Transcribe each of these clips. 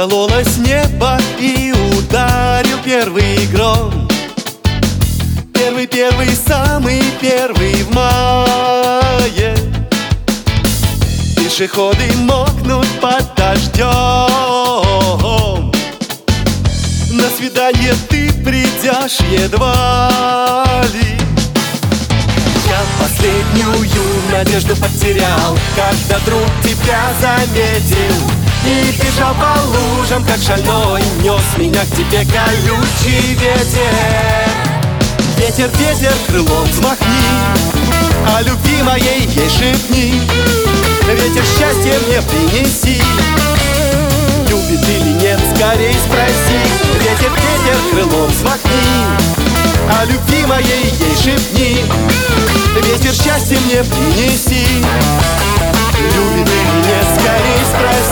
Раскололось небо и ударил первый гром. Первый, самый первый в мае. Пешеходы мокнут под дождем. На свидание ты придешь едва ли. Я последнюю надежду потерял, когда друг тебя заметил и бежал по лужам, как шальной. Нес меня к тебе колючий ветер. Ветер, ветер, крылом взмахни, о любви моей ей шепни. Ветер, счастье мне принеси. Любит или нет, скорей спроси. Ветер, ветер, крылом взмахни, о любви моей ей шепни. Ветер, счастье мне принеси. Любит или нет, скорей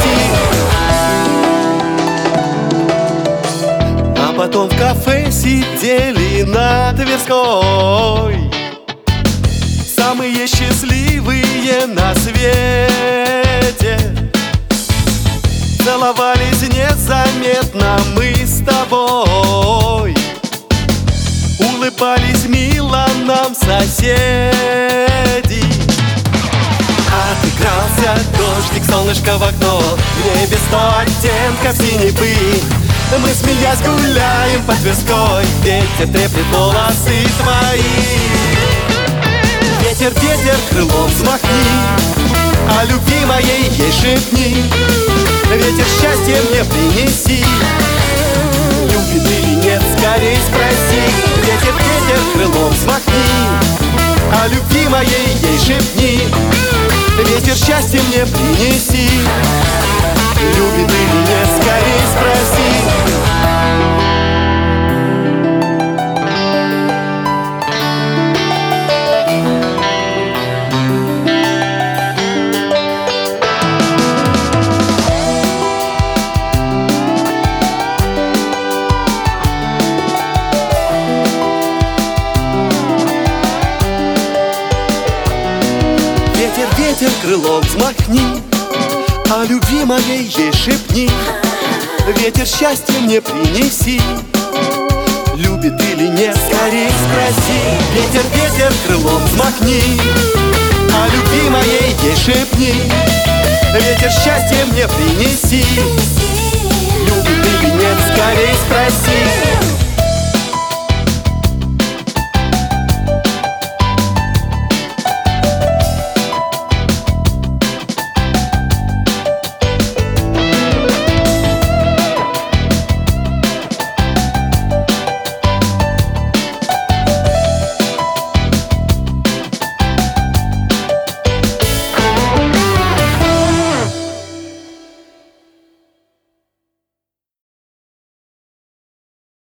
спроси. А потом в кафе сидели на Тверской самые счастливые на свете. Целовались незаметно мы с тобой, улыбались мило нам соседи. Отыгрался дождик, солнышко в окно, в небе 100 оттенков синевы. Мы, смеясь, гуляем по Тверской, ветер треплет волосы твои. Ветер, ветер, крылом взмахни, о любви моей ей шепни. Ветер, счастье мне принеси. Любит или нет, скорей спроси. Ветер, ветер, крылом взмахни, о любви моей ей шепни. Ветер, счастье мне принеси. Любит или нет, скорей спроси. Ветер, ветер, крылом взмахни, о любви моей ей шепни. Ветер, счастье мне принеси. Любит или нет, скорей спроси. Ветер, ветер, крылом взмахни, о любви моей ей шепни. Ветер, счастье мне принеси.